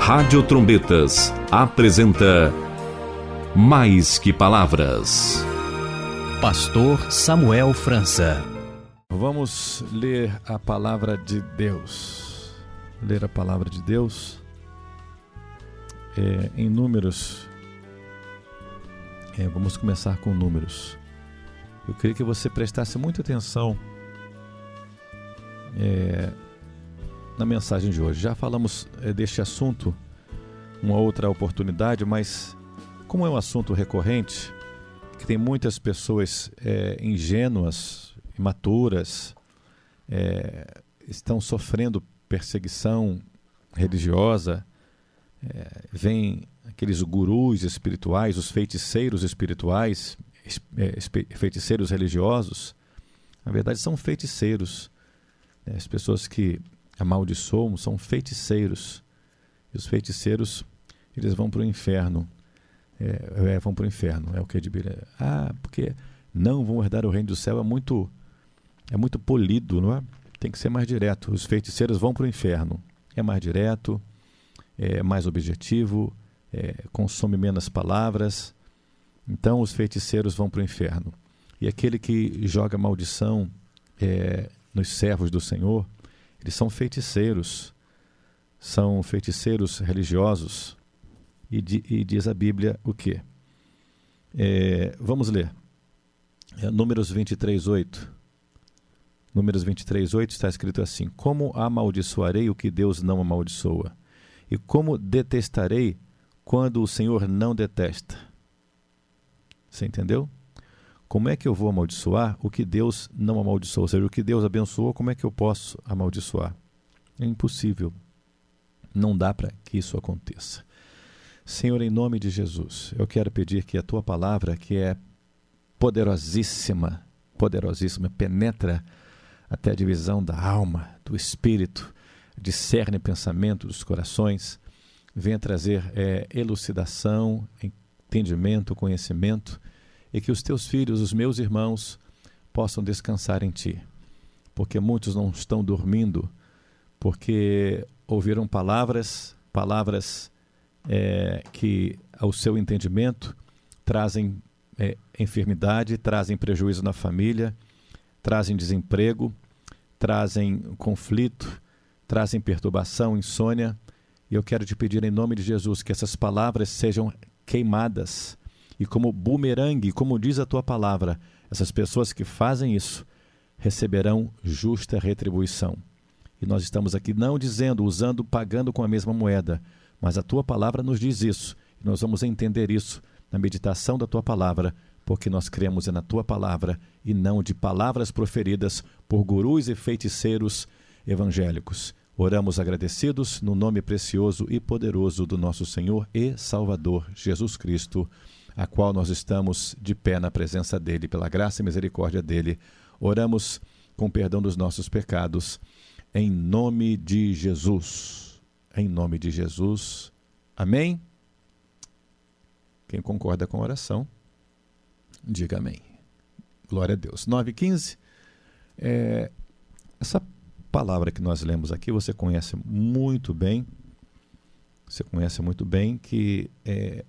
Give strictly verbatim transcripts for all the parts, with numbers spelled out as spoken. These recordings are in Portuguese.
Rádio Trombetas apresenta Mais que Palavras. Pastor Samuel França. Vamos ler a palavra de Deus. Ler a palavra de Deus é, em Números. É, vamos começar com Números. Eu queria que você prestasse muita atenção é, na mensagem de hoje. Já falamos é, deste assunto uma outra oportunidade, mas como é um assunto recorrente, que tem muitas pessoas é, ingênuas, imaturas, é, estão sofrendo perseguição religiosa, é, vem aqueles gurus espirituais, os feiticeiros espirituais, é, feiticeiros religiosos. Na verdade são feiticeiros, né? As pessoas que amaldiçoam são feiticeiros, e os feiticeiros eles vão para o inferno. É, é, vão para o inferno, é o que é de Bíblia. Ah, porque não vão herdar o reino do céu, é muito, é muito polido, não é? Tem que ser mais direto. Os feiticeiros vão para o inferno. É mais direto, é mais objetivo, é, consome menos palavras. Então os feiticeiros vão para o inferno. E aquele que joga maldição é, nos servos do Senhor, eles são feiticeiros, são feiticeiros religiosos. E, di, e diz a Bíblia o quê? É, vamos ler. É, Números vinte e três, oito. Números vinte e três, oito está escrito assim: como amaldiçoarei o que Deus não amaldiçoa? E como detestarei quando o Senhor não detesta? Você entendeu? Como é que eu vou amaldiçoar o que Deus não amaldiçoou? Ou seja, o que Deus abençoou, como é que eu posso amaldiçoar? É impossível. Não dá para que isso aconteça. Senhor, em nome de Jesus, eu quero pedir que a Tua palavra, que é poderosíssima, poderosíssima, penetra até a divisão da alma, do espírito, discerne o pensamento dos corações, venha trazer é, elucidação, entendimento, conhecimento, e que os Teus filhos, os meus irmãos, possam descansar em Ti. Porque muitos não estão dormindo, porque ouviram palavras, palavras É, que ao seu entendimento trazem é, enfermidade, trazem prejuízo na família, trazem desemprego, trazem conflito, trazem perturbação, insônia. E eu quero te pedir em nome de Jesus que essas palavras sejam queimadas e como bumerangue, como diz a tua palavra, essas pessoas que fazem isso receberão justa retribuição. E nós estamos aqui não dizendo, usando, pagando com a mesma moeda, mas a tua palavra nos diz isso, e nós vamos entender isso na meditação da tua palavra, porque nós cremos na tua palavra e não de palavras proferidas por gurus e feiticeiros evangélicos. Oramos agradecidos no nome precioso e poderoso do nosso Senhor e Salvador Jesus Cristo, a qual nós estamos de pé na presença dele, pela graça e misericórdia dele. Oramos com perdão dos nossos pecados, em nome de Jesus. Em nome de Jesus. Amém? Quem concorda com a oração, diga amém. Glória a Deus. nove e quinze. É, essa palavra que nós lemos aqui, você conhece muito bem. Você conhece muito bem que é,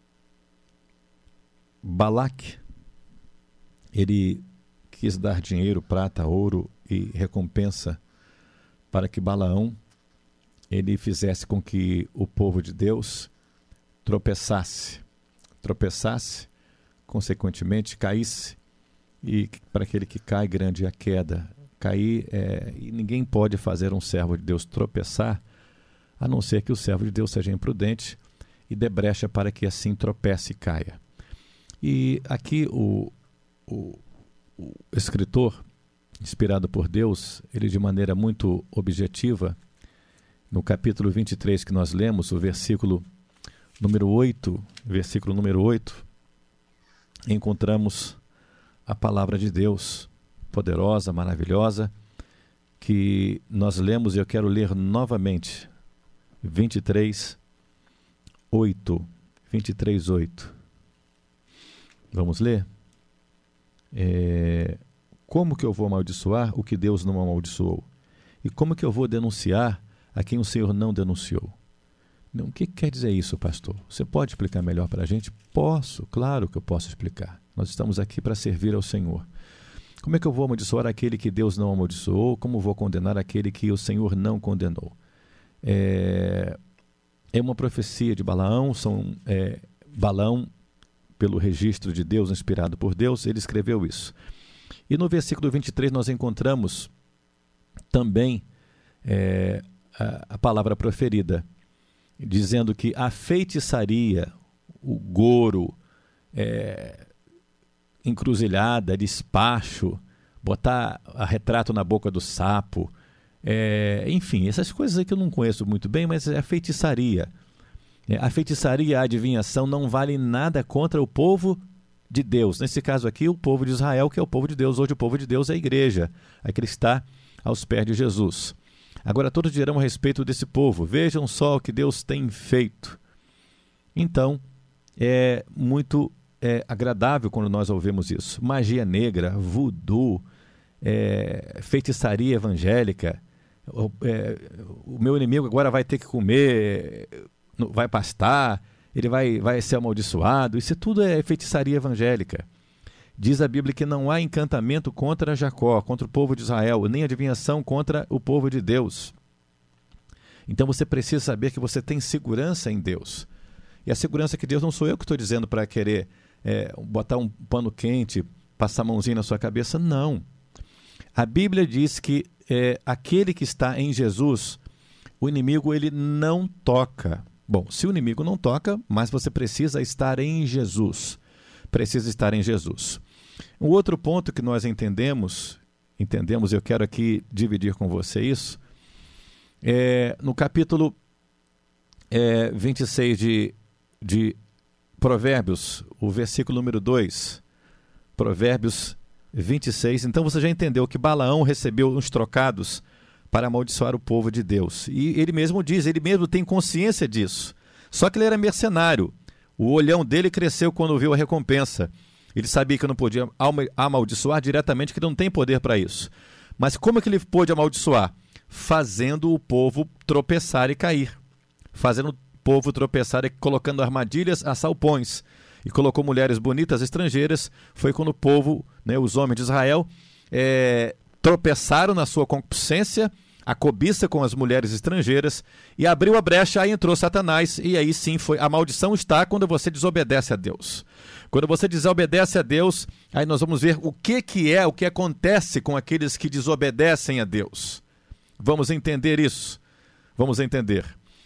Balaque, ele quis dar dinheiro, prata, ouro e recompensa para que Balaão ele fizesse com que o povo de Deus tropeçasse, tropeçasse, consequentemente caísse, e para aquele que cai, grande é a queda. Cair, é, e ninguém pode fazer um servo de Deus tropeçar, a não ser que o servo de Deus seja imprudente e dê brecha para que assim tropece e caia. E aqui o, o, o escritor, inspirado por Deus, ele de maneira muito objetiva, no capítulo vinte e três que nós lemos, o versículo número oito, versículo número oito, encontramos a palavra de Deus, poderosa, maravilhosa, que nós lemos e eu quero ler novamente. vinte e três, oito. vinte e três, oito. Vamos ler? É, como que eu vou amaldiçoar o que Deus não amaldiçoou? E como que eu vou denunciar a quem o Senhor não denunciou? Não, o que quer dizer isso, pastor? Você pode explicar melhor para a gente? Posso, claro que eu posso explicar. Nós estamos aqui para servir ao Senhor. Como é que eu vou amaldiçoar aquele que Deus não amaldiçoou? Como vou condenar aquele que o Senhor não condenou? É, é uma profecia de Balaão, são, é, Balaão, pelo registro de Deus, inspirado por Deus, ele escreveu isso. E no versículo vinte e três nós encontramos também é, a, a palavra proferida, dizendo que a feitiçaria, o goro, é, encruzilhada, despacho, botar a retrato na boca do sapo, é, enfim, essas coisas aí que eu não conheço muito bem, mas é a feitiçaria. É, a feitiçaria e a adivinhação não valem nada contra o povo de Deus. Nesse caso aqui, o povo de Israel, que é o povo de Deus. Hoje o povo de Deus é a igreja, aquele que está aos pés de Jesus. Agora todos dirão a respeito desse povo: vejam só o que Deus tem feito. Então, é muito é, agradável quando nós ouvimos isso. Magia negra, voodoo, é, feitiçaria evangélica. O, é, o meu inimigo agora vai ter que comer, vai pastar, ele vai, vai ser amaldiçoado. Isso tudo é feitiçaria evangélica. Diz a Bíblia que não há encantamento contra Jacó, contra o povo de Israel, nem adivinhação contra o povo de Deus. Então você precisa saber que você tem segurança em Deus. E a segurança que Deus não sou eu que estou dizendo para querer é, botar um pano quente, passar a mãozinha na sua cabeça, não. A Bíblia diz que é, aquele que está em Jesus, o inimigo ele não toca. Bom, se o inimigo não toca, mas você precisa estar em Jesus. Precisa estar em Jesus. Um outro ponto que nós entendemos, entendemos, eu quero aqui dividir com você isso, é no capítulo é, vinte e seis de, de Provérbios, o versículo número dois, Provérbios vinte e seis. Então você já entendeu que Balaão recebeu uns trocados para amaldiçoar o povo de Deus. E ele mesmo diz, ele mesmo tem consciência disso. Só que ele era mercenário. O olhão dele cresceu quando viu a recompensa. Ele sabia que não podia amaldiçoar diretamente, que ele não tem poder para isso. Mas como é que ele pôde amaldiçoar? Fazendo o povo tropeçar e cair. Fazendo o povo tropeçar e colocando armadilhas a salpões. E colocou mulheres bonitas estrangeiras. Foi quando o povo, né, os homens de Israel, é, tropeçaram na sua concupiscência, a cobiça com as mulheres estrangeiras, e abriu a brecha, aí entrou Satanás, e aí sim foi. A maldição está quando você desobedece a Deus. Quando você desobedece a Deus, aí nós vamos ver o que, que é, o que acontece com aqueles que desobedecem a Deus. Vamos entender isso. Vamos entender.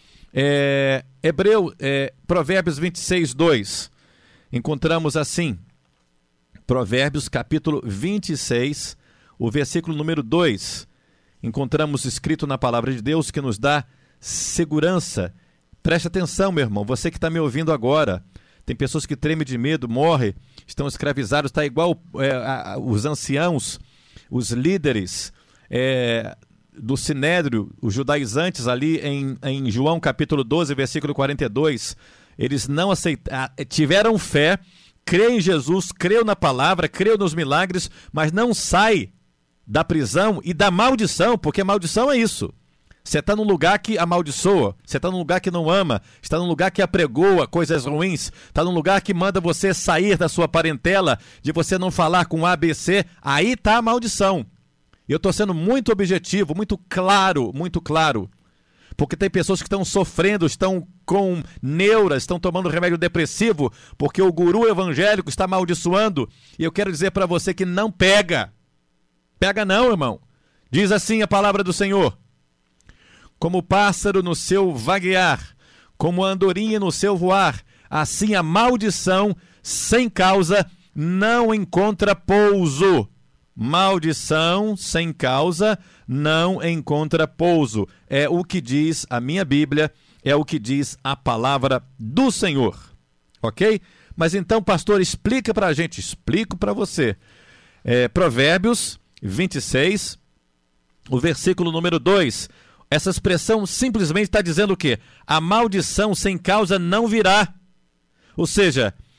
É, Hebreu, é, Provérbios vinte e seis, dois. Encontramos assim, Provérbios capítulo vinte e seis, o versículo número dois. Encontramos escrito na palavra de Deus que nos dá segurança. Preste atenção, meu irmão, você que está me ouvindo agora. Tem pessoas que tremem de medo, morrem, estão escravizados, está igual é, a, a, os anciãos, os líderes é, do Sinédrio, os judaizantes ali em, em João capítulo doze, versículo quarenta e dois. Eles não aceitaram, tiveram fé, creram em Jesus, creram na palavra, creram nos milagres, mas não sai da prisão e da maldição, porque maldição é isso. Você está num lugar que amaldiçoa, você está num lugar que não ama, está num lugar que apregoa coisas ruins, está num lugar que manda você sair da sua parentela, de você não falar com A B C, aí está a maldição. Eu estou sendo muito objetivo, muito claro, muito claro. Porque tem pessoas que estão sofrendo, estão com neuras, estão tomando remédio depressivo, porque o guru evangélico está amaldiçoando. E eu quero dizer para você que não pega. Pega não, irmão. Diz assim a palavra do Senhor: como o pássaro no seu vaguear, como a andorinha no seu voar, assim a maldição sem causa não encontra pouso. Maldição sem causa não encontra pouso. É o que diz a minha Bíblia, é o que diz a palavra do Senhor. Ok? Mas então, pastor, explica para a gente, explico para você. É, Provérbios vinte e seis, o versículo número dois. Essa expressão simplesmente está dizendo o quê? A maldição sem causa não virá. Ou seja,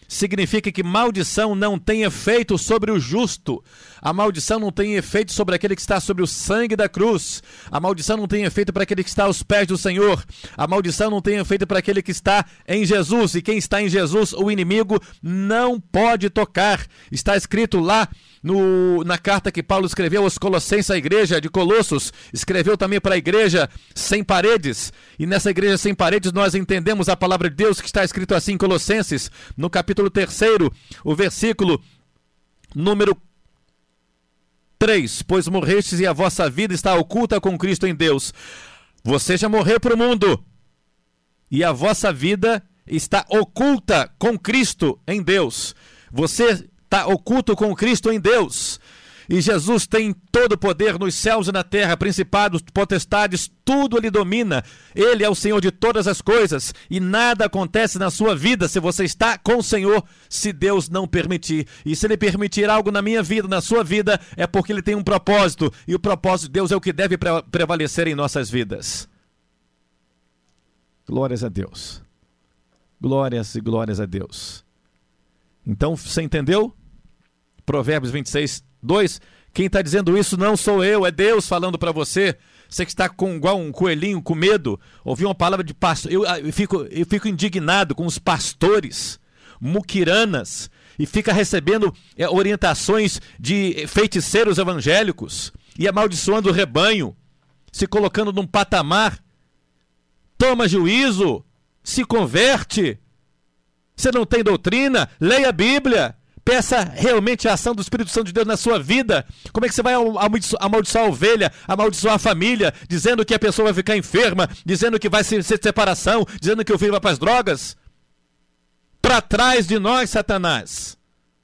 significa que maldição não tem efeito sobre o justo. A maldição não tem efeito sobre aquele que está sobre o sangue da cruz. A maldição não tem efeito para aquele que está aos pés do Senhor. A maldição não tem efeito para aquele que está em Jesus. E quem está em Jesus, o inimigo não pode tocar. Está escrito lá no, na carta que Paulo escreveu aos Colossenses, a igreja de Colossos. Escreveu também para a igreja sem paredes. E nessa igreja sem paredes nós entendemos a palavra de Deus que está escrito assim em Colossenses, no capítulo terceiro, o versículo número três. Pois morrestes e a vossa vida está oculta com Cristo em Deus. Você já morreu para o mundo e a vossa vida está oculta com Cristo em Deus. Você está oculto com Cristo em Deus. E Jesus tem todo o poder nos céus e na terra, principados, potestades, tudo ele domina. Ele é o Senhor de todas as coisas e nada acontece na sua vida se você está com o Senhor, se Deus não permitir. E se ele permitir algo na minha vida, na sua vida, é porque ele tem um propósito, e o propósito de Deus é o que deve pre- prevalecer em nossas vidas. Glórias a Deus. Glórias e glórias a Deus. Então, você entendeu? Provérbios vinte e seis, dois. Quem está dizendo isso não sou eu, é Deus falando para você. Você que está com, igual um coelhinho com medo, ouviu uma palavra de pastor. Eu, eu, fico, eu fico indignado com os pastores, muquiranas, e fica recebendo é, orientações de feiticeiros evangélicos e amaldiçoando o rebanho, se colocando num patamar. Toma juízo, se converte. Você não tem doutrina? Leia a Bíblia. Peça realmente a ação do Espírito Santo de Deus na sua vida. Como é que você vai amaldiçoar a ovelha, amaldiçoar a família, dizendo que a pessoa vai ficar enferma, dizendo que vai ser separação, dizendo que o filho vai para as drogas? Para trás de nós, Satanás.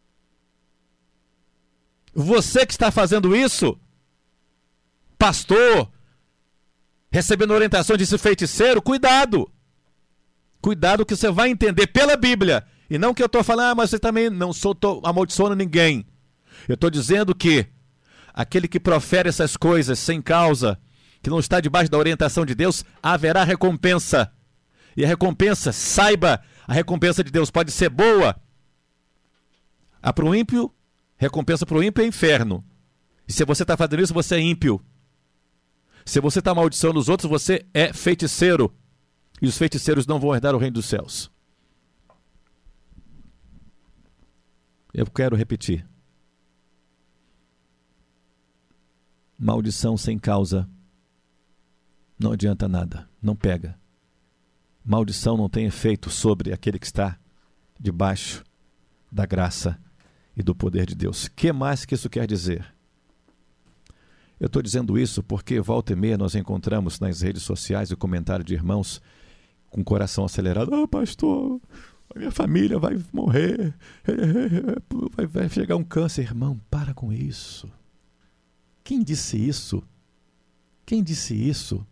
Você que está fazendo isso, pastor, recebendo orientações desse feiticeiro, cuidado. Cuidado que você vai entender pela Bíblia. E não que eu estou falando, ah, mas você também não sou amaldiçoando ninguém. Eu estou dizendo que aquele que profere essas coisas sem causa, que não está debaixo da orientação de Deus, haverá recompensa. E a recompensa, saiba, a recompensa de Deus pode ser boa. A para o ímpio, recompensa para o ímpio é inferno. E se você está fazendo isso, você é ímpio. Se você está amaldiçoando os outros, você é feiticeiro. E os feiticeiros não vão herdar o reino dos céus. Eu quero repetir. Maldição sem causa não adianta nada, não pega. Maldição não tem efeito sobre aquele que está debaixo da graça e do poder de Deus. O que mais que isso quer dizer? Eu estou dizendo isso porque volta e meia nós encontramos nas redes sociais o comentário de irmãos com o coração acelerado. Ah, pastor, a minha família vai morrer, vai, vai chegar um câncer. Irmão, para com isso. Quem disse isso? Quem disse isso?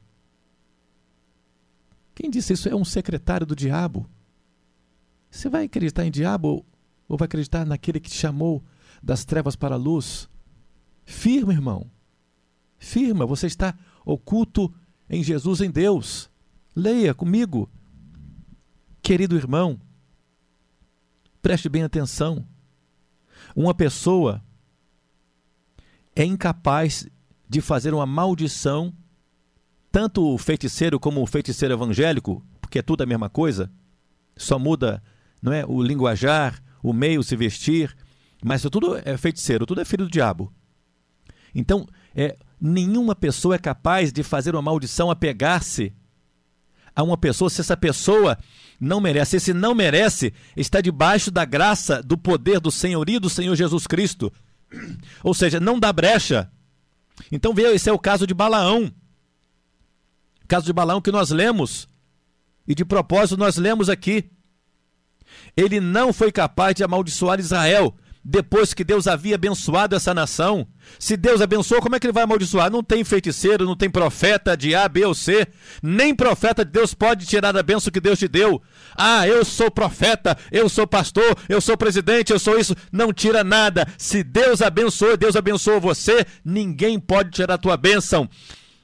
Quem disse isso é um secretário do diabo. Você vai acreditar em diabo ou vai acreditar naquele que te chamou das trevas para a luz? Firma, irmão. Firma, você está oculto em Jesus, em Deus. Leia comigo. Querido irmão, preste bem atenção. Uma pessoa é incapaz de fazer uma maldição, tanto o feiticeiro como o feiticeiro evangélico, porque é tudo a mesma coisa, só muda, não é, o linguajar, o meio, se vestir, mas tudo é feiticeiro, tudo é filho do diabo. Então, é, nenhuma pessoa é capaz de fazer uma maldição, apegar-se a uma pessoa, se essa pessoa não merece. Se não merece, está debaixo da graça, do poder, do senhorio do Senhor Jesus Cristo. Ou seja, não dá brecha. Então veja, esse é o caso de Balaão. O caso de Balaão que nós lemos. E de propósito nós lemos aqui. Ele não foi capaz de amaldiçoar Israel depois que Deus havia abençoado essa nação. Se Deus abençoou, como é que ele vai amaldiçoar? Não tem feiticeiro, não tem profeta de A, B ou C. Nem profeta de Deus pode tirar a bênção que Deus te deu. Ah, eu sou profeta, eu sou pastor, eu sou presidente, eu sou isso. Não tira nada. Se Deus abençoou, Deus abençoou você, ninguém pode tirar a tua bênção.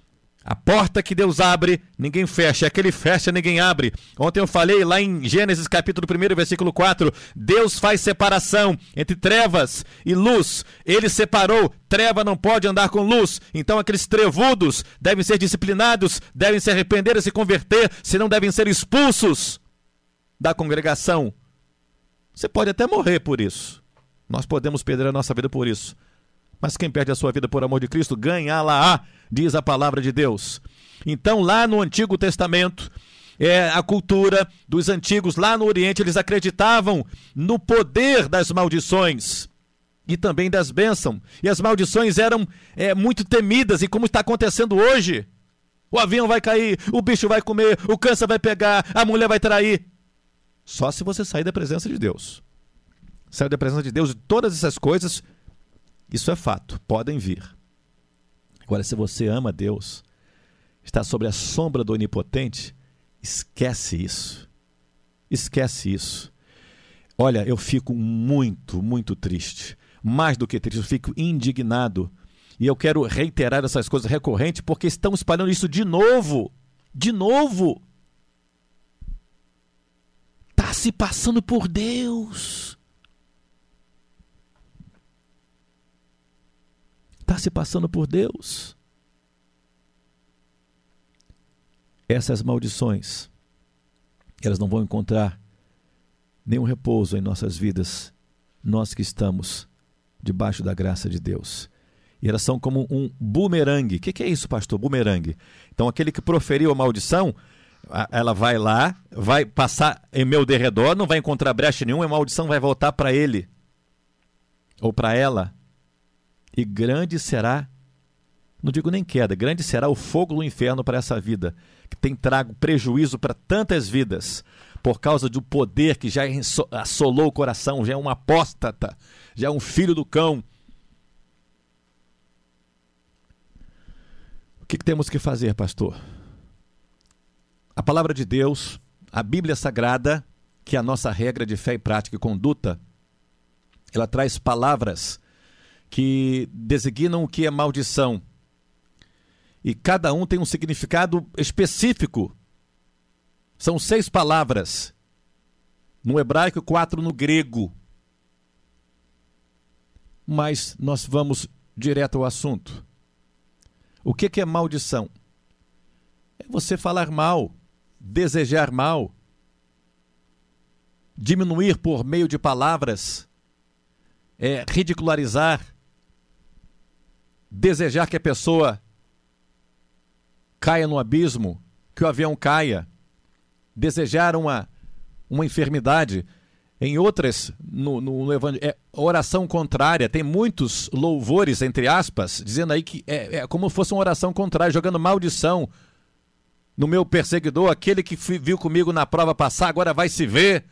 A porta que Deus abre, ninguém fecha. Aquele fecha, ninguém abre. Ontem eu falei lá em Gênesis capítulo um, versículo quatro. Deus faz separação entre trevas e luz. Ele separou. Treva não pode andar com luz. Então aqueles trevudos devem ser disciplinados, devem se arrepender e se converter, senão devem ser expulsos da congregação. Você pode até morrer por isso. Nós podemos perder a nossa vida por isso. Mas quem perde a sua vida por amor de Cristo, ganhá-la-á, diz a palavra de Deus. Então, lá no Antigo Testamento, é, a cultura dos antigos, lá no Oriente, eles acreditavam no poder das maldições e também das bênçãos. E as maldições eram é, muito temidas, e como está acontecendo hoje, o avião vai cair, o bicho vai comer, o câncer vai pegar, a mulher vai trair. Só se você sair da presença de Deus. Sair da presença de Deus, e todas essas coisas, isso é fato, podem vir. Agora, se você ama Deus, está sob a sombra do Onipotente, esquece isso. Esquece isso. Olha, eu fico muito, muito triste. Mais do que triste, eu fico indignado. E eu quero reiterar essas coisas recorrentes, porque estão espalhando isso de novo. De novo. Está se passando por Deus. Está se passando por Deus. Essas maldições, elas não vão encontrar nenhum repouso em nossas vidas, nós que estamos debaixo da graça de Deus. E elas são como um bumerangue. O que, que é isso, pastor? Bumerangue. Então, aquele que proferiu a maldição, ela vai lá, vai passar em meu derredor, não vai encontrar brecha nenhuma, a maldição vai voltar para ele ou para ela. E grande será, não digo nem queda, grande será o fogo do inferno para essa vida, que tem trago prejuízo para tantas vidas, por causa do poder que já assolou o coração, já é um apóstata, já é um filho do cão. O que temos que fazer, pastor? A palavra de Deus, a Bíblia Sagrada, que é a nossa regra de fé e prática e conduta, ela traz palavras que designam o que é maldição. E cada um tem um significado específico. São seis palavras no hebraico e quatro no grego. Mas nós vamos direto ao assunto. O que que é maldição? É você falar mal, desejar mal, diminuir por meio de palavras, é, ridicularizar, desejar que a pessoa caia no abismo, que o avião caia, desejar uma, uma enfermidade. Em outras, no, no, no Evangelho, é oração contrária. Tem muitos louvores, entre aspas, dizendo aí que é, é como se fosse uma oração contrária, jogando maldição no meu perseguidor, aquele que viu comigo na prova passar, agora vai se ver.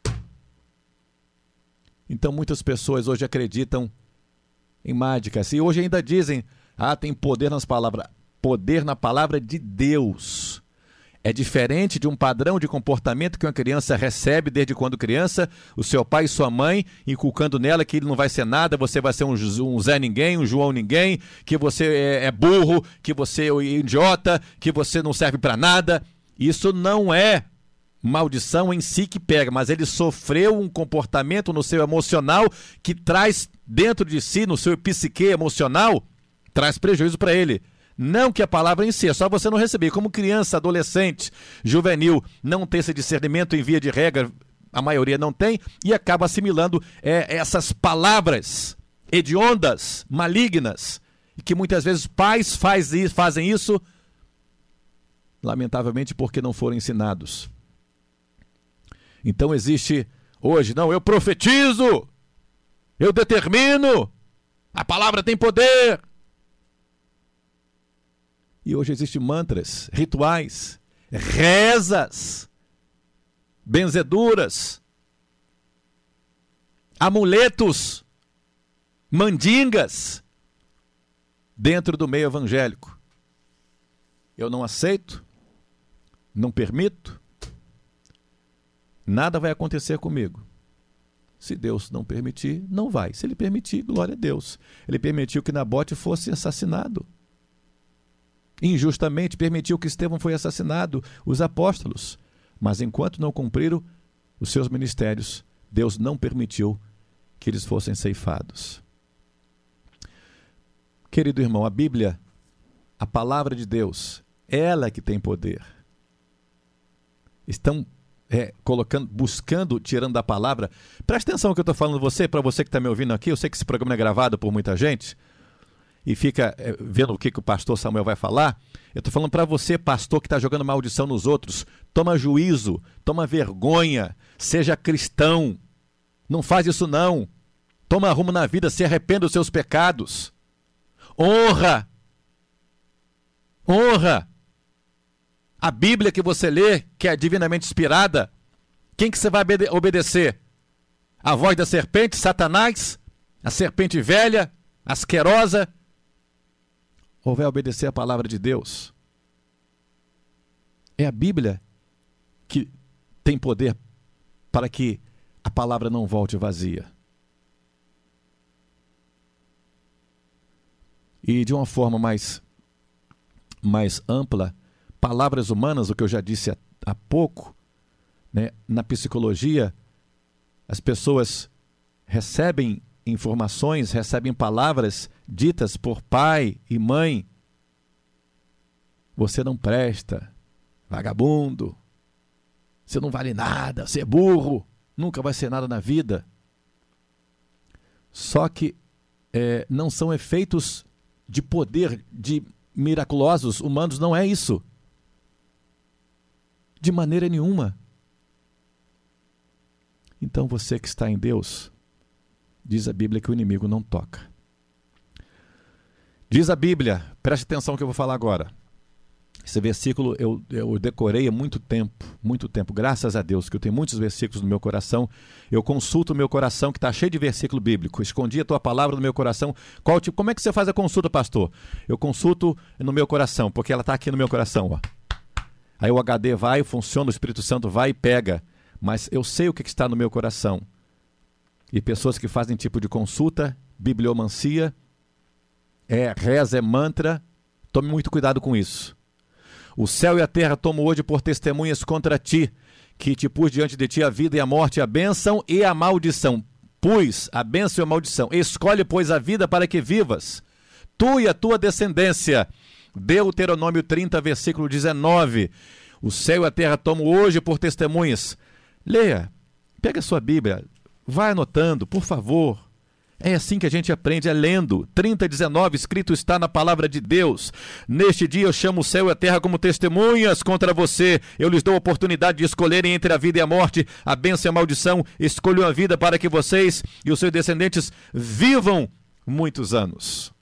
Então muitas pessoas hoje acreditam em mágicas, e hoje ainda dizem, ah, tem poder nas palavras. Poder na palavra de Deus. É diferente de um padrão de comportamento que uma criança recebe desde quando criança, o seu pai e sua mãe inculcando nela que ele não vai ser nada, você vai ser um, um Zé Ninguém, um João Ninguém, que você é, é burro, que você é idiota, que você não serve para nada. Isso não é maldição em si que pega, mas ele sofreu um comportamento no seu emocional que traz dentro de si, no seu psique emocional, traz prejuízo para ele. Não que a palavra em si, é só você não receber. Como criança, adolescente, juvenil, não tem esse discernimento em via de regra, a maioria não tem, e acaba assimilando é, essas palavras hediondas, malignas, e que muitas vezes pais faz, fazem isso, lamentavelmente, porque não foram ensinados. Então existe hoje, não, eu profetizo, eu determino, a palavra tem poder. E hoje existem mantras, rituais, rezas, benzeduras, amuletos, mandingas dentro do meio evangélico. Eu não aceito, não permito, nada vai acontecer comigo. Se Deus não permitir, não vai. Se Ele permitir, glória a Deus. Ele permitiu que Nabote fosse assassinado. Injustamente permitiu que Estevão foi assassinado, os apóstolos. Mas enquanto não cumpriram os seus ministérios, Deus não permitiu que eles fossem ceifados. Querido irmão, a Bíblia, a palavra de Deus, ela que tem poder. Estão é, colocando, buscando, tirando da palavra. Presta atenção no que eu estou falando você, para você que está me ouvindo aqui. Eu sei que esse programa é gravado por muita gente e fica é, vendo o que, que o pastor Samuel vai falar. Eu estou falando para você, pastor, que está jogando maldição nos outros. Toma juízo, toma vergonha, seja cristão. Não faz isso não. Toma rumo na vida, se arrependa dos seus pecados. Honra. Honra. A Bíblia que você lê, que é divinamente inspirada, quem que você vai obede- obedecer? A voz da serpente, Satanás? A serpente velha, asquerosa? Ou vai obedecer a palavra de Deus? É a Bíblia que tem poder para que a palavra não volte vazia. E de uma forma mais, mais ampla, palavras humanas, o que eu já disse há, há pouco, né? Na psicologia, as pessoas recebem informações, recebem palavras ditas por pai e mãe. Você não presta, vagabundo, você não vale nada, você é burro, nunca vai ser nada na vida. Só que é, não são efeitos de poder, de miraculosos humanos, não é isso. De maneira nenhuma. Então você que está em Deus, diz a Bíblia que o inimigo não toca. Diz a Bíblia, preste atenção no que eu vou falar agora. Esse versículo eu, eu decorei há muito tempo, muito tempo. Graças a Deus que eu tenho muitos versículos no meu coração. Eu consulto o meu coração que está cheio de versículo bíblico. Escondi a tua palavra no meu coração. Qual tipo, como é que você faz a consulta, pastor? Eu consulto no meu coração, porque ela está aqui no meu coração. Ó. Aí o H D vai, funciona, o Espírito Santo vai e pega. Mas eu sei o que está no meu coração. E pessoas que fazem tipo de consulta, bibliomancia, é reza, é mantra, tome muito cuidado com isso. O céu e a terra tomam hoje por testemunhas contra ti, que te pus diante de ti a vida e a morte, a bênção e a maldição. Pus a bênção e a maldição. Escolhe, pois, a vida para que vivas, tu e a tua descendência. Deuteronômio trinta, versículo dezenove. O céu e a terra tomam hoje por testemunhas. Leia, pega a sua Bíblia, vai anotando, por favor. É assim que a gente aprende, é lendo. trinta, dezenove, escrito está na palavra de Deus. Neste dia eu chamo o céu e a terra como testemunhas contra você. Eu lhes dou a oportunidade de escolherem entre a vida e a morte, a bênção e a maldição. Escolham a vida para que vocês e os seus descendentes vivam muitos anos.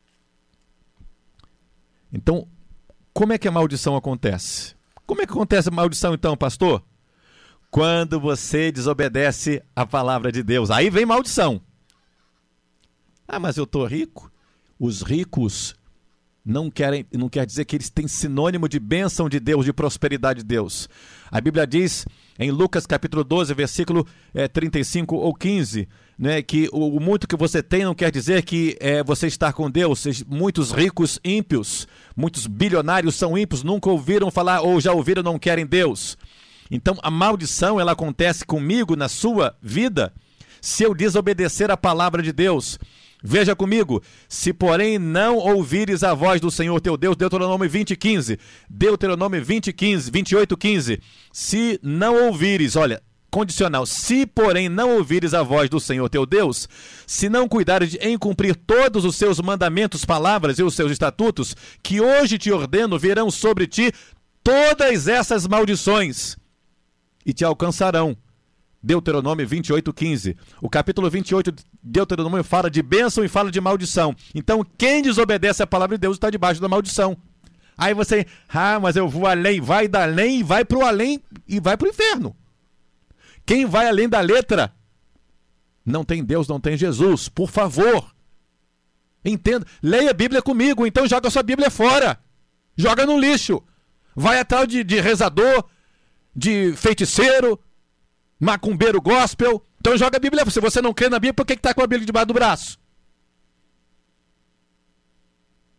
Então, como é que a maldição acontece? Como é que acontece a maldição então, pastor? Quando você desobedece a palavra de Deus. Aí vem maldição. Ah, mas eu estou rico. Os ricos não querem, não quer dizer que eles têm sinônimo de bênção de Deus, de prosperidade de Deus. A Bíblia diz em Lucas capítulo doze, versículo é, trinta e cinco ou quinze, né, que o, o muito que você tem não quer dizer que é, você está com Deus. Muitos ricos ímpios, muitos bilionários são ímpios, nunca ouviram falar ou já ouviram, não querem Deus. Então a maldição ela acontece comigo na sua vida se eu desobedecer a palavra de Deus. Veja comigo, se porém não ouvires a voz do Senhor teu Deus, Deuteronômio vinte, quinze, Deuteronômio vinte, quinze, vinte e oito, quinze, se não ouvires, olha, condicional, se porém não ouvires a voz do Senhor teu Deus, se não cuidares em cumprir todos os seus mandamentos, palavras e os seus estatutos, que hoje te ordeno, virão sobre ti todas essas maldições e te alcançarão. Deuteronômio vinte e oito, quinze. O capítulo vinte e oito de Deuteronômio fala de bênção e fala de maldição. Então, quem desobedece a palavra de Deus está debaixo da maldição. Aí você, ah, mas eu vou além, vai da além e vai para o além e vai para o inferno. Quem vai além da letra não tem Deus, não tem Jesus. Por favor, entenda. Leia a Bíblia comigo, então joga a sua Bíblia fora. Joga no lixo. Vai atrás de, de rezador, de feiticeiro, macumbeiro gospel. Então joga a Bíblia. Se você não crê na Bíblia, por que está com a Bíblia debaixo do braço?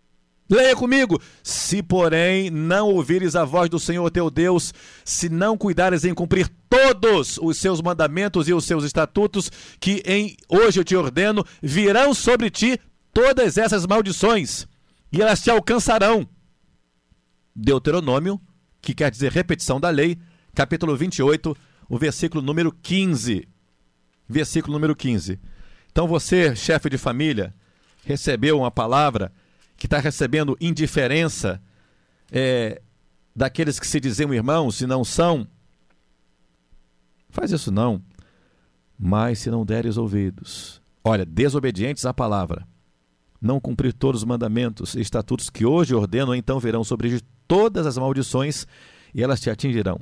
Leia comigo. Se, porém, não ouvires a voz do Senhor teu Deus, se não cuidares em cumprir todos os seus mandamentos e os seus estatutos, que em hoje eu te ordeno, virão sobre ti todas essas maldições, e elas te alcançarão. Deuteronômio, que quer dizer repetição da lei, capítulo vinte e oito, o versículo número quinze. Versículo número quinze. Então você, chefe de família, recebeu uma palavra que está recebendo indiferença é, daqueles que se diziam irmãos e não são, faz isso não. Mas se não deres ouvidos, olha, desobedientes à palavra, não cumprir todos os mandamentos e estatutos que hoje ordeno, então verão sobre ti todas as maldições e elas te atingirão.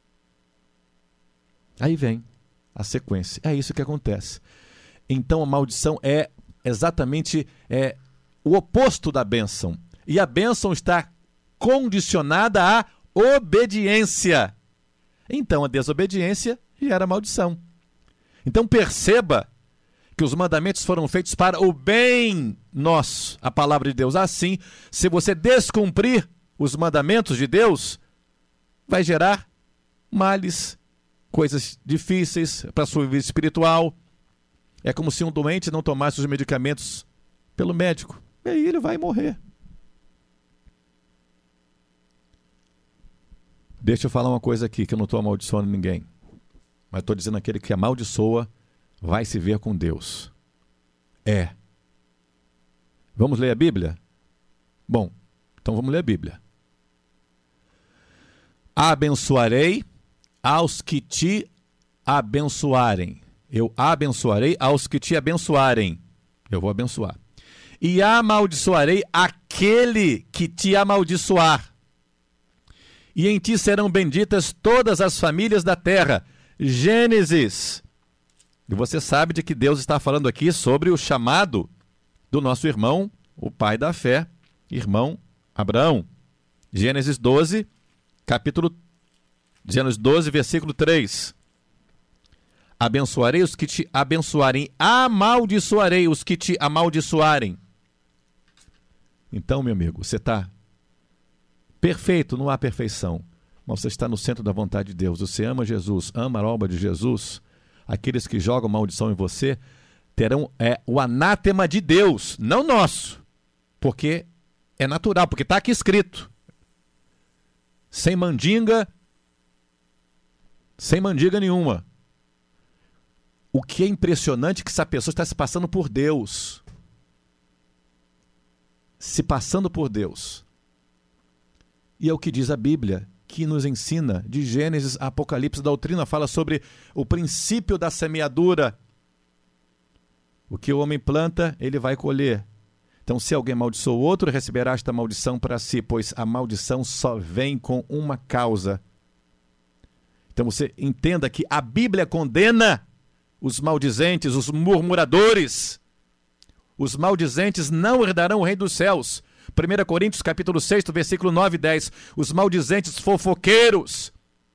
Aí vem a sequência. É isso que acontece. Então a maldição é exatamente é, o oposto da bênção. E a bênção está condicionada à obediência. Então a desobediência gera maldição. Então perceba que os mandamentos foram feitos para o bem nosso, a palavra de Deus. Assim, se você descumprir os mandamentos de Deus, vai gerar males, coisas difíceis para a sua vida espiritual. É como se um doente não tomasse os medicamentos pelo médico. E aí ele vai morrer. Deixa eu falar uma coisa aqui, que eu não estou amaldiçoando ninguém. Mas estou dizendo aquele que amaldiçoa vai se ver com Deus. É. Vamos ler a Bíblia? Bom, então vamos ler a Bíblia. Abençoarei aos que te abençoarem. Eu abençoarei aos que te abençoarem. Eu vou abençoar. E amaldiçoarei aquele que te amaldiçoar. E em ti serão benditas todas as famílias da terra. Gênesis. E você sabe de que Deus está falando aqui sobre o chamado do nosso irmão, o pai da fé, irmão Abraão. Gênesis doze, capítulo Gênesis doze, versículo três. Abençoarei os que te abençoarem, amaldiçoarei os que te amaldiçoarem. Então, meu amigo, você está perfeito, não há perfeição, mas você está no centro da vontade de Deus. Você ama Jesus, ama a obra de Jesus. Aqueles que jogam maldição em você terão é, o anátema de Deus, não nosso, porque é natural, porque está aqui escrito. Sem mandinga, sem mandiga nenhuma. O que é impressionante é que essa pessoa está se passando por Deus. Se passando por Deus. E é o que diz a Bíblia, que nos ensina, de Gênesis a Apocalipse, a doutrina fala sobre o princípio da semeadura. O que o homem planta, ele vai colher. Então, se alguém amaldiçoa o outro, receberá esta maldição para si, pois a maldição só vem com uma causa. Então, você entenda que a Bíblia condena os maldizentes, os murmuradores. Os maldizentes não herdarão o reino dos céus. primeira Coríntios, capítulo seis, versículo nove e dez. Os maldizentes fofoqueiros,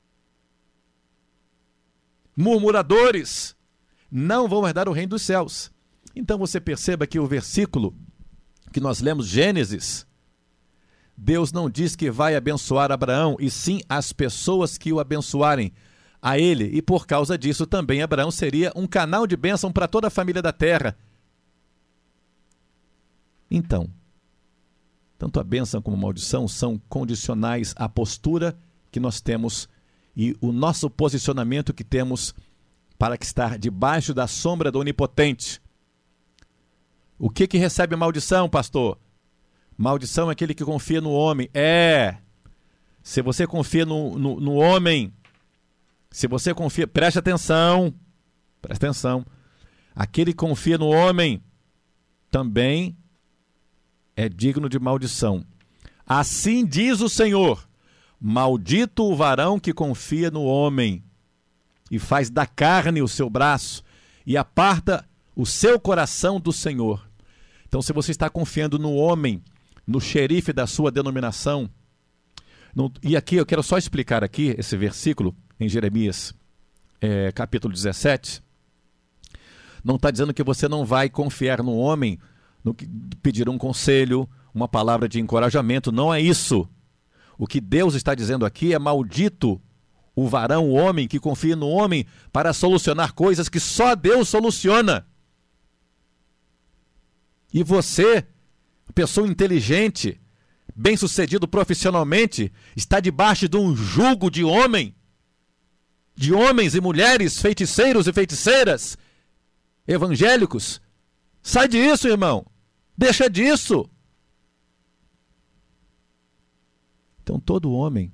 murmuradores, não vão herdar o reino dos céus. Então você perceba que o versículo que nós lemos, Gênesis, Deus não diz que vai abençoar Abraão, e sim as pessoas que o abençoarem a ele. E por causa disso também Abraão seria um canal de bênção para toda a família da terra. Então, tanto a bênção como a maldição são condicionais à postura que nós temos e o nosso posicionamento que temos para que estar debaixo da sombra do Onipotente. O que que recebe maldição, pastor? Maldição é aquele que confia no homem. É, se você confia no, no, no homem, se você confia, preste atenção, preste atenção, aquele que confia no homem também é digno de maldição. Assim diz o Senhor: maldito o varão que confia no homem e faz da carne o seu braço e aparta o seu coração do Senhor. Então, se você está confiando no homem, no xerife da sua denominação, no, e aqui eu quero só explicar aqui esse versículo em Jeremias, é, capítulo dezessete, não está dizendo que você não vai confiar no homem, no que pedir um conselho, uma palavra de encorajamento, não é isso. O que Deus está dizendo aqui é: maldito o varão, o homem que confia no homem para solucionar coisas que só Deus soluciona. E você, pessoa inteligente, bem-sucedido profissionalmente, está debaixo de um jugo de homem, de homens e mulheres, feiticeiros e feiticeiras, evangélicos. Sai disso, irmão. Deixa disso. Então, todo homem,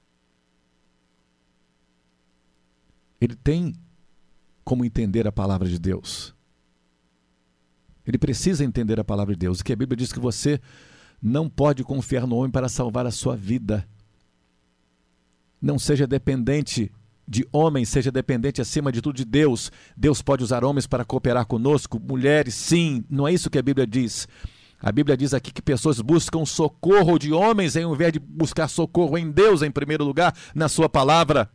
ele tem como entender a palavra de Deus. Ele precisa entender a palavra de Deus. Que a Bíblia diz que você não pode confiar no homem para salvar a sua vida. Não seja dependente de homens, seja dependente acima de tudo de Deus. Deus pode usar homens para cooperar conosco, mulheres, sim. Não é isso que a Bíblia diz. A Bíblia diz aqui que pessoas buscam socorro de homens em vez de buscar socorro em Deus em primeiro lugar, na sua palavra.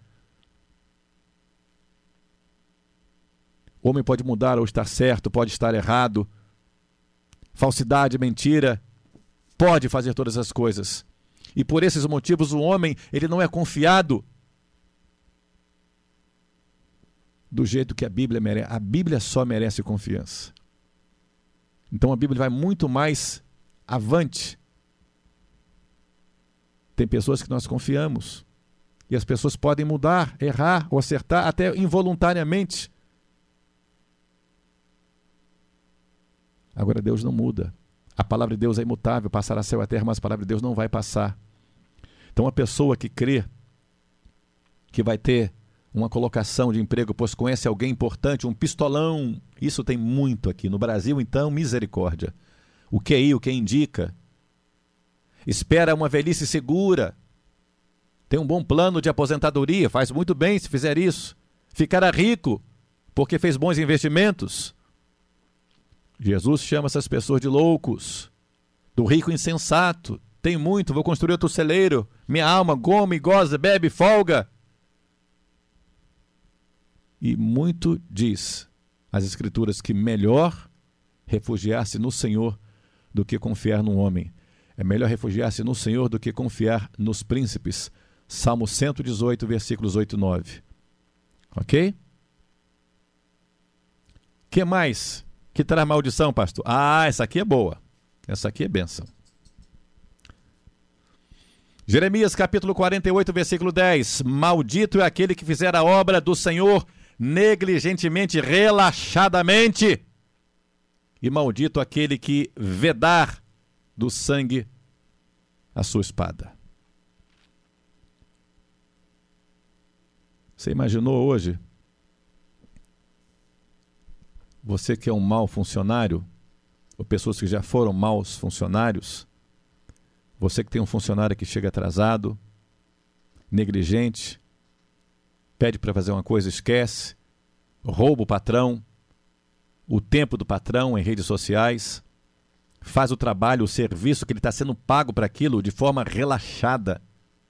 O homem pode mudar ou estar certo, pode estar errado. Falsidade, mentira, pode fazer todas as coisas. E por esses motivos o homem, ele não é confiado do jeito que a Bíblia merece. A Bíblia só merece confiança. Então a Bíblia vai muito mais avante. Tem pessoas que nós confiamos. E as pessoas podem mudar, errar ou acertar até involuntariamente. Agora Deus não muda. A palavra de Deus é imutável, passará céu e terra, mas a palavra de Deus não vai passar. Então a pessoa que crê que vai ter uma colocação de emprego, pois conhece alguém importante, um pistolão, isso tem muito aqui. No Brasil, então, misericórdia. O Q I, o que indica. Espera uma velhice segura. Tem um bom plano de aposentadoria, faz muito bem se fizer isso. Ficará rico, porque fez bons investimentos. Jesus chama essas pessoas de loucos, do rico insensato. Tem muito, vou construir outro celeiro. Minha alma come, goza, bebe, folga. E muito diz as Escrituras que melhor refugiar-se no Senhor do que confiar no homem. É melhor refugiar-se no Senhor do que confiar nos príncipes. Salmo cento e dezoito, versículos oito e nove. Ok? Que mais? Que traz maldição, pastor? Ah, essa aqui é boa. Essa aqui é bênção. Jeremias capítulo quarenta e oito, versículo dez. Maldito é aquele que fizer a obra do Senhor negligentemente, relaxadamente. E maldito aquele que vedar do sangue a sua espada. Você imaginou hoje? Você que é um mau funcionário, ou pessoas que já foram maus funcionários, você que tem um funcionário que chega atrasado, negligente, pede para fazer uma coisa, esquece, rouba o patrão, o tempo do patrão em redes sociais, faz o trabalho, o serviço que ele está sendo pago para aquilo de forma relaxada.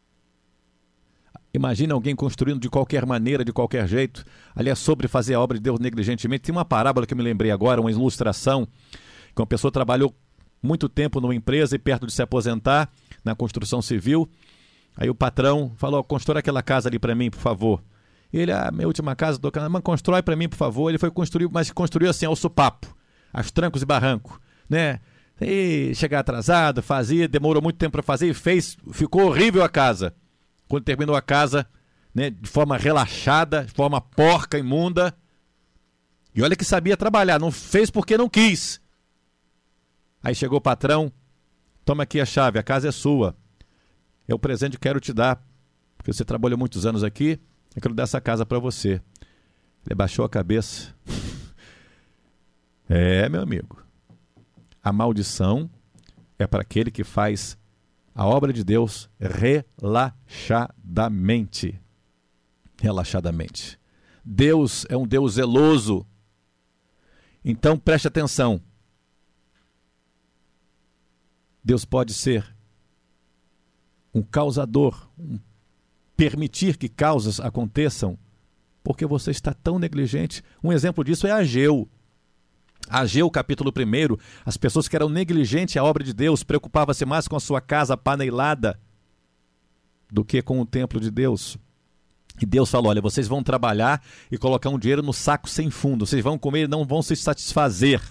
Imagina alguém construindo de qualquer maneira, de qualquer jeito. Aliás, sobre fazer a obra de Deus negligentemente, tem uma parábola que eu me lembrei agora, uma ilustração, que uma pessoa trabalhou muito tempo numa empresa e perto de se aposentar na construção civil. Aí o patrão falou: constrói aquela casa ali para mim, por favor. E ele, a ah, minha última casa, do canal, mas constrói para mim, por favor. Ele foi construir, mas construiu assim, ao sopapo, aos trancos e barranco, né? E chegar atrasado, fazia, demorou muito tempo para fazer e fez, ficou horrível a casa. Quando terminou a casa, né, de forma relaxada, de forma porca, imunda. E olha que sabia trabalhar, não fez porque não quis. Aí chegou o patrão: toma aqui a chave, a casa é sua. É o presente que quero te dar, porque você trabalhou muitos anos aqui, eu quero dar essa casa para você. Ele abaixou a cabeça. É, meu amigo, a maldição é para aquele que faz a obra de Deus relaxadamente. Relaxadamente. Deus é um Deus zeloso. Então preste atenção. Deus pode ser um causador, um permitir que causas aconteçam, porque você está tão negligente. Um exemplo disso é Ageu. Ageu, capítulo um, as pessoas que eram negligentes à obra de Deus, preocupavam-se mais com a sua casa apaneilada do que com o templo de Deus. E Deus falou, olha, vocês vão trabalhar e colocar um dinheiro no saco sem fundo, vocês vão comer e não vão se satisfazer.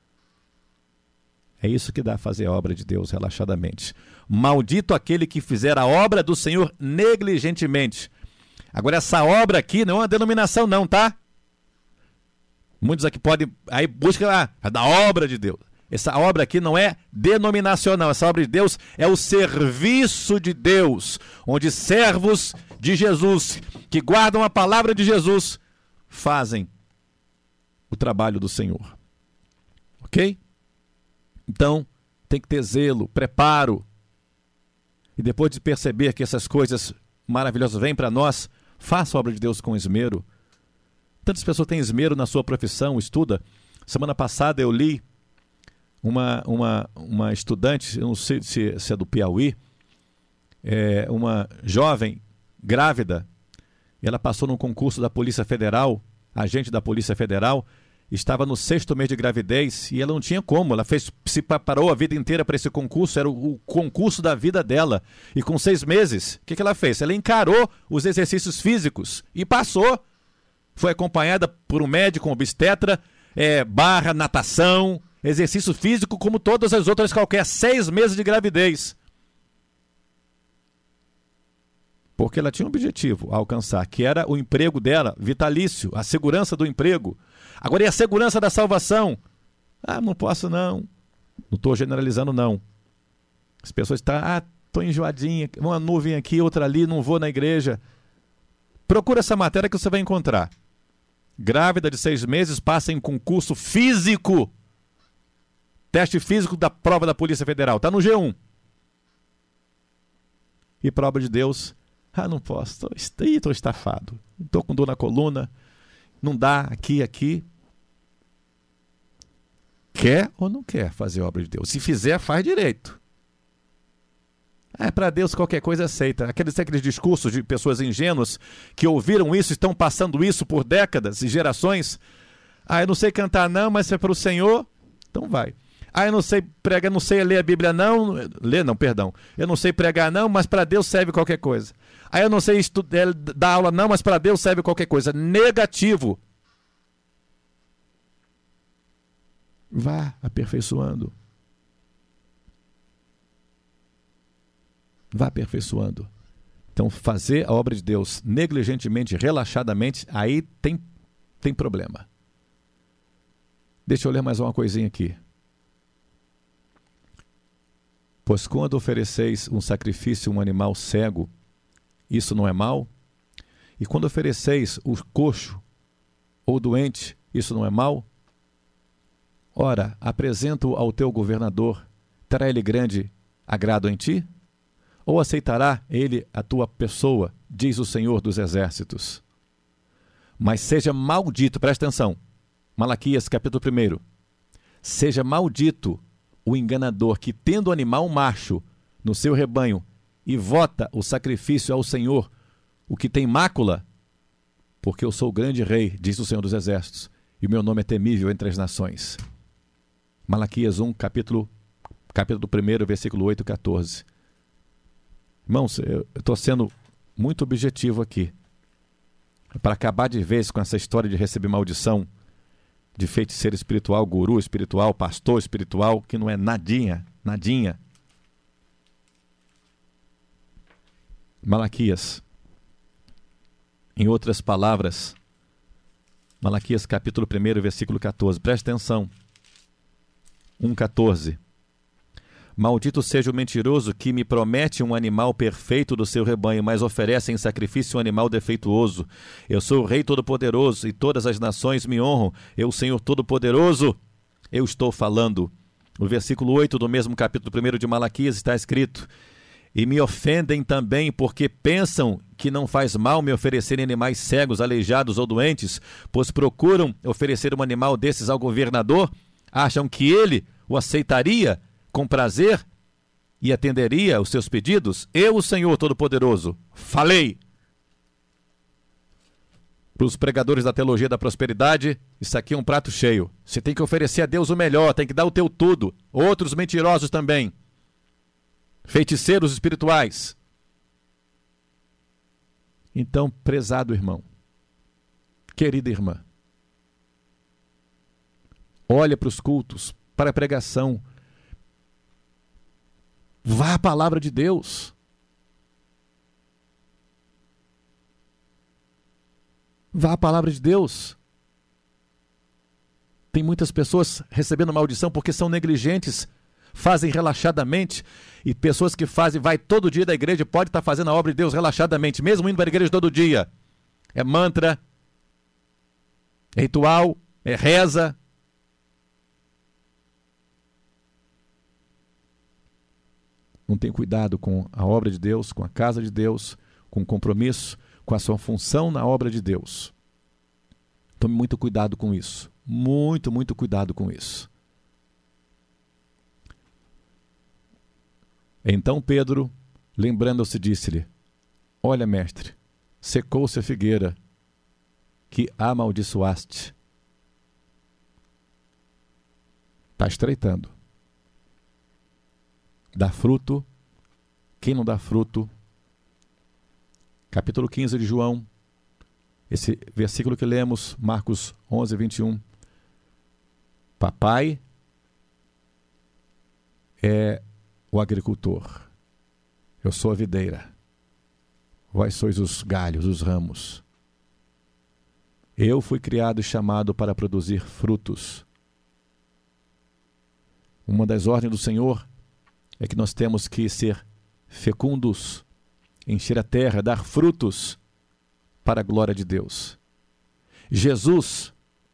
É isso que dá a fazer a obra de Deus relaxadamente. Maldito aquele que fizer a obra do Senhor negligentemente. Agora, essa obra aqui não é uma denominação não, tá? Muitos aqui podem, aí buscam lá, ah, da obra de Deus. Essa obra aqui não é denominacional, essa obra de Deus é o serviço de Deus, onde servos de Jesus, que guardam a palavra de Jesus, fazem o trabalho do Senhor. Ok? Então, tem que ter zelo, preparo. E depois de perceber que essas coisas maravilhosas vêm para nós, faça a obra de Deus com esmero. Tantas pessoas têm esmero na sua profissão, estuda. Semana passada eu li uma, uma, uma estudante, eu não sei se, se é do Piauí, é uma jovem grávida. Ela passou num concurso da Polícia Federal, agente da Polícia Federal, estava no sexto mês de gravidez e ela não tinha como, ela fez, se preparou a vida inteira para esse concurso, era o, o concurso da vida dela. E com seis meses, o que, que ela fez? Ela encarou os exercícios físicos e passou. Foi acompanhada por um médico, um obstetra, é, barra, natação, exercício físico como todas as outras qualquer, seis meses de gravidez. Porque ela tinha um objetivo a alcançar, que era o emprego dela, vitalício, a segurança do emprego. Agora, e a segurança da salvação? Ah, não posso não. Não estou generalizando não. As pessoas estão, ah, estou enjoadinha, uma nuvem aqui, outra ali, não vou na igreja. Procura essa matéria que você vai encontrar. Grávida de seis meses passa em concurso físico. Teste físico da prova da Polícia Federal. Está no G um. E prova de Deus. Ah, não posso. Estou estafado. Estou com dor na coluna. Não dá aqui, aqui. Quer ou não quer fazer a obra de Deus? Se fizer, faz direito. É, para Deus qualquer coisa aceita. Aqueles, aqueles discursos de pessoas ingênuas que ouviram isso, estão passando isso por décadas e gerações. Ah, eu não sei cantar não, mas se é para o Senhor, então vai. Ah, eu não sei pregar, não sei ler a Bíblia não. Ler não, perdão. Eu não sei pregar não, mas para Deus serve qualquer coisa. Ah, eu não sei estudar, dar aula não, mas para Deus serve qualquer coisa. Negativo. Vá aperfeiçoando. Vá aperfeiçoando. Então, fazer a obra de Deus negligentemente, relaxadamente, aí tem, tem problema. Deixa eu ler mais uma coisinha aqui. Pois quando ofereceis um sacrifício um animal cego, isso não é mal? E quando ofereceis o coxo ou doente, isso não é mal? Ora, apresenta-o ao teu governador, terá ele grande agrado em ti? Ou aceitará ele a tua pessoa, diz o Senhor dos Exércitos? Mas seja maldito, presta atenção, Malaquias capítulo um, seja maldito o enganador que, tendo animal macho no seu rebanho, e vota o sacrifício ao Senhor, o que tem mácula, porque eu sou o grande rei, diz o Senhor dos Exércitos, e o meu nome é temível entre as nações. Malaquias um, capítulo, capítulo um, versículo oito e quatorze. Irmãos, eu estou sendo muito objetivo aqui, para acabar de vez com essa história de receber maldição, de feiticeiro espiritual, guru espiritual, pastor espiritual, que não é nadinha, nadinha. Malaquias, em outras palavras, Malaquias capítulo um, versículo quatorze, presta atenção, um, quatorze. Maldito seja o mentiroso que me promete um animal perfeito do seu rebanho, mas oferece em sacrifício um animal defeituoso. Eu sou o Rei Todo-Poderoso e todas as nações me honram. Eu, Senhor Todo-Poderoso, eu estou falando. No versículo oito do mesmo capítulo um de Malaquias está escrito: e me ofendem também porque pensam que não faz mal me oferecerem animais cegos, aleijados ou doentes, pois procuram oferecer um animal desses ao governador, acham que ele o aceitaria com prazer e atenderia aos seus pedidos? Eu, o Senhor Todo-Poderoso, falei. Para os pregadores da teologia da prosperidade, isso aqui é um prato cheio. Você tem que oferecer a Deus o melhor, tem que dar o teu tudo. Outros mentirosos também. Feiticeiros espirituais. Então, prezado irmão, querida irmã, olha para os cultos, para a pregação. Vá à palavra de Deus. Vá à palavra de Deus. Tem muitas pessoas recebendo maldição porque são negligentes, fazem relaxadamente, e pessoas que fazem, vai todo dia da igreja, pode estar fazendo a obra de Deus relaxadamente, mesmo indo para a igreja todo dia. É mantra, é ritual, é reza. Não tem cuidado com a obra de Deus, com a casa de Deus, com o compromisso, com a sua função na obra de Deus. Tome muito cuidado com isso. Muito, muito cuidado com isso. Então Pedro, lembrando-se, disse-lhe: olha, mestre, secou-se a figueira que amaldiçoaste. Está estreitando. Dá fruto. Quem não dá fruto? Capítulo quinze de João, esse versículo que lemos, Marcos onze, vinte e um. Papai é o agricultor. Eu sou a videira. Vós sois os galhos, os ramos. Eu fui criado e chamado para produzir frutos. Uma das ordens do Senhor é que nós temos que ser fecundos, encher a terra, dar frutos para a glória de Deus. Jesus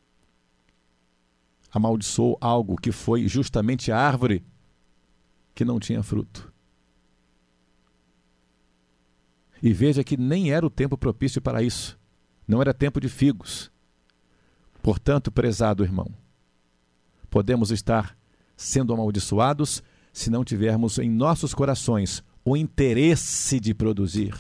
amaldiçoou algo que foi justamente a árvore que não tinha fruto. E veja que nem era o tempo propício para isso. Não era tempo de figos. Portanto, prezado irmão, podemos estar sendo amaldiçoados se não tivermos em nossos corações o interesse de produzir.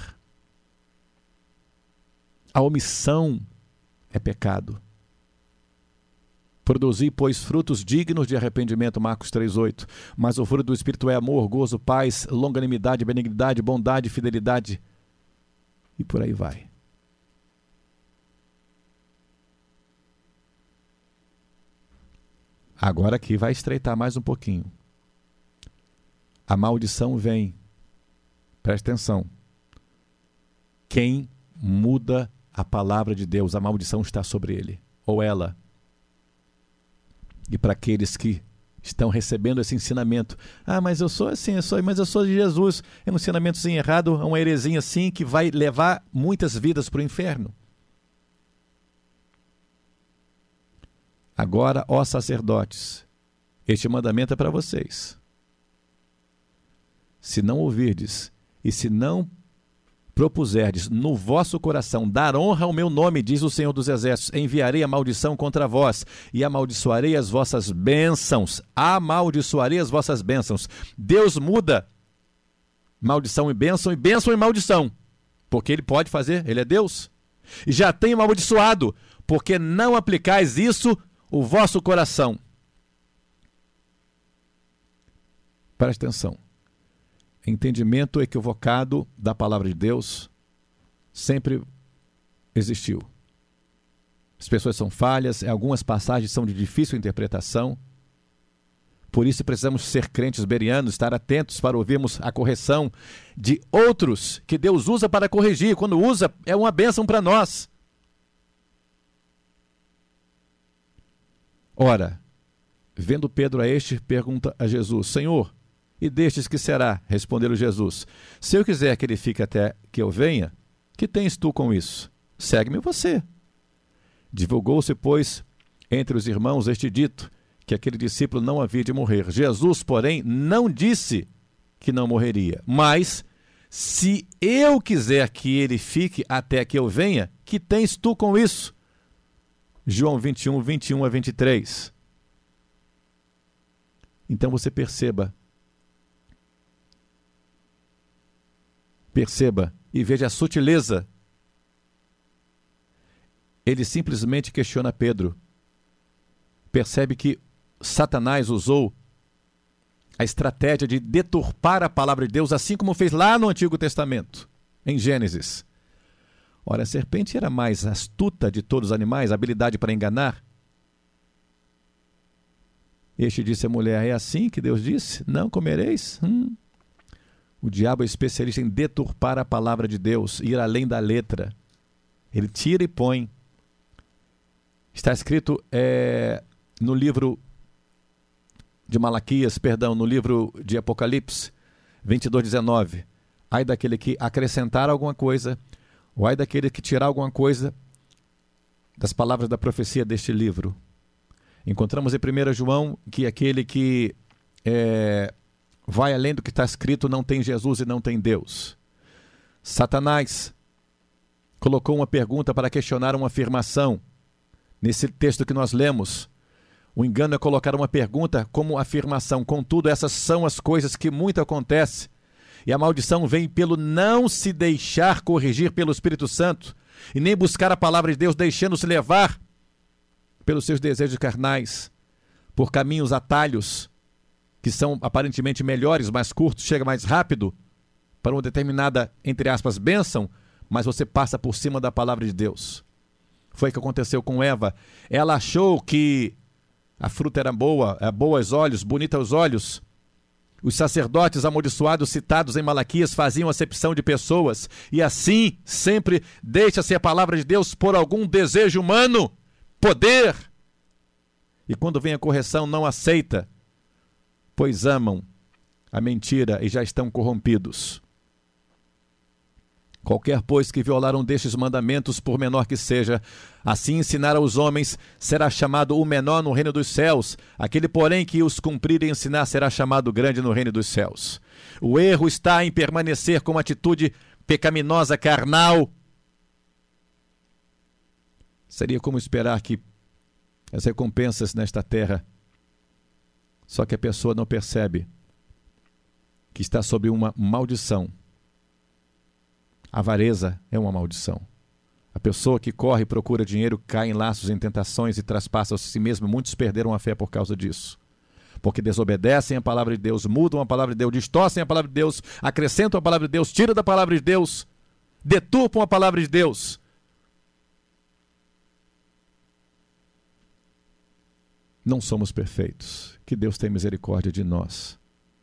A omissão é pecado. Produzi, pois, frutos dignos de arrependimento, Marcos três, oito. Mas o fruto do Espírito é amor, gozo, paz, longanimidade, benignidade, bondade, fidelidade. E por aí vai. Agora aqui vai estreitar mais um pouquinho. A maldição vem. Preste atenção. Quem muda a palavra de Deus, a maldição está sobre ele, ou ela. E para aqueles que estão recebendo esse ensinamento, ah, mas eu sou assim, eu sou, mas eu sou de Jesus, é um ensinamentozinho errado, é uma heresia assim que vai levar muitas vidas para o inferno. Agora, ó sacerdotes, este mandamento é para vocês. Se não ouvirdes e se não propuserdes no vosso coração dar honra ao meu nome, diz o Senhor dos Exércitos, enviarei a maldição contra vós e amaldiçoarei as vossas bênçãos. Amaldiçoarei as vossas bênçãos. Deus muda maldição e bênção, e bênção e maldição, porque Ele pode fazer, Ele é Deus. E já tenho amaldiçoado, porque não aplicais isso o vosso coração. Preste atenção. Entendimento equivocado da palavra de Deus sempre existiu. As pessoas são falhas, algumas passagens são de difícil interpretação. Por isso precisamos ser crentes berianos, estar atentos para ouvirmos a correção de outros que Deus usa para corrigir. Quando usa, é uma bênção para nós. Ora, vendo Pedro a este, pergunta a Jesus: Senhor, e destes que será? Respondeu Jesus: se eu quiser que ele fique até que eu venha, que tens tu com isso? Segue-me você. Divulgou-se, pois, entre os irmãos este dito, que aquele discípulo não havia de morrer. Jesus, porém, não disse que não morreria, mas se eu quiser que ele fique até que eu venha, que tens tu com isso? João vinte e um, vinte e um a vinte e três. Então você perceba, perceba e veja a sutileza. ele simplesmente questiona Pedro. Percebe que Satanás usou a estratégia de deturpar a palavra de Deus, assim como fez lá no Antigo Testamento, em Gênesis. Ora, a serpente era mais astuta de todos os animais, habilidade para enganar. Este disse à mulher: é assim que Deus disse? Não comereis? Hum. O diabo é especialista em deturpar a palavra de Deus, ir além da letra. Ele tira e põe. Está escrito é, no livro de Malaquias, perdão, no livro de Apocalipse, vinte e dois, dezenove. Ai daquele que acrescentar alguma coisa, ou ai daquele que tirar alguma coisa das palavras da profecia deste livro. Encontramos em primeiro João que aquele que é, vai além do que está escrito não tem Jesus e não tem Deus. Satanás colocou uma pergunta para questionar uma afirmação. Nesse texto que nós lemos, o engano é colocar uma pergunta como afirmação. Contudo, essas são as coisas que muito acontecem. E a maldição vem pelo não se deixar corrigir pelo Espírito Santo e nem buscar a palavra de Deus, deixando-se levar pelos seus desejos carnais, por caminhos atalhos, que são aparentemente melhores, mais curtos, chega mais rápido para uma determinada, entre aspas, bênção, mas você passa por cima da palavra de Deus. Foi o que aconteceu com Eva. Ela achou que a fruta era boa, é boa aos olhos, bonita aos olhos. Os sacerdotes amaldiçoados citados em Malaquias faziam acepção de pessoas, e assim sempre deixa-se a palavra de Deus por algum desejo humano, poder. E quando vem a correção, não aceita, pois amam a mentira e já estão corrompidos. Qualquer, pois, que violar um destes mandamentos, por menor que seja, assim ensinar aos homens, será chamado o menor no reino dos céus. Aquele, porém, que os cumprir e ensinar, será chamado grande no reino dos céus. O erro está em permanecer com uma atitude pecaminosa, carnal. Seria como esperar que as recompensas nesta terra, só que a pessoa não percebe que está sob uma maldição. A avareza é uma maldição. A pessoa que corre e procura dinheiro cai em laços, em tentações e traspassa a si mesmo. Muitos perderam a fé por causa disso. Porque desobedecem a palavra de Deus, mudam a palavra de Deus, distorcem a palavra de Deus, acrescentam a palavra de Deus, tiram da palavra de Deus, deturpam a palavra de Deus. Não somos perfeitos. Que Deus tenha misericórdia de nós.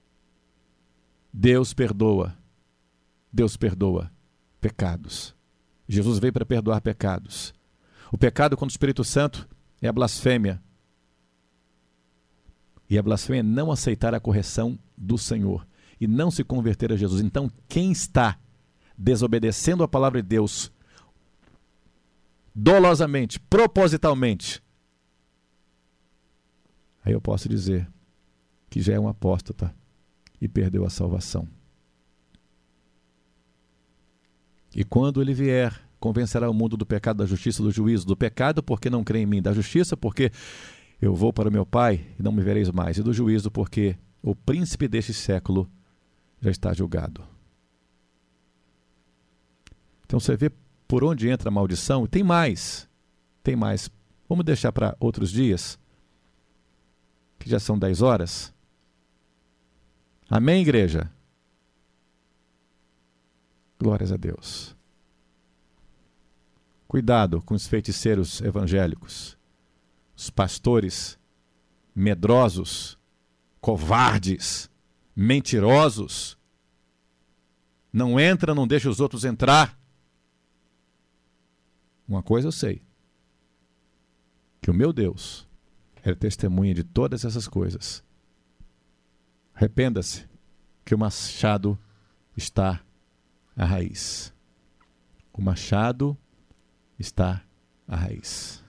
Deus perdoa. Deus perdoa pecados. Jesus veio para perdoar pecados. O pecado contra o Espírito Santo é a blasfêmia. E a blasfêmia é não aceitar a correção do Senhor e não se converter a Jesus. Então, quem está desobedecendo a palavra de Deus dolosamente, propositalmente, aí eu posso dizer que já é um apóstata e perdeu a salvação. E quando ele vier, convencerá o mundo do pecado, da justiça, do juízo. Do pecado, porque não crê em mim. Da justiça, porque eu vou para o meu Pai e não me vereis mais. E do juízo, porque o príncipe deste século já está julgado. Então você vê por onde entra a maldição. E tem mais. Tem mais. Vamos deixar para outros dias, que já são dez horas. Amém, igreja? Glórias a Deus. Cuidado com os feiticeiros evangélicos, os pastores medrosos, covardes, mentirosos. Não entra, não deixa os outros entrar. Uma coisa eu sei, que o meu Deus é testemunha de todas essas coisas. Arrependa-se, que o machado está à raiz. O machado está à raiz.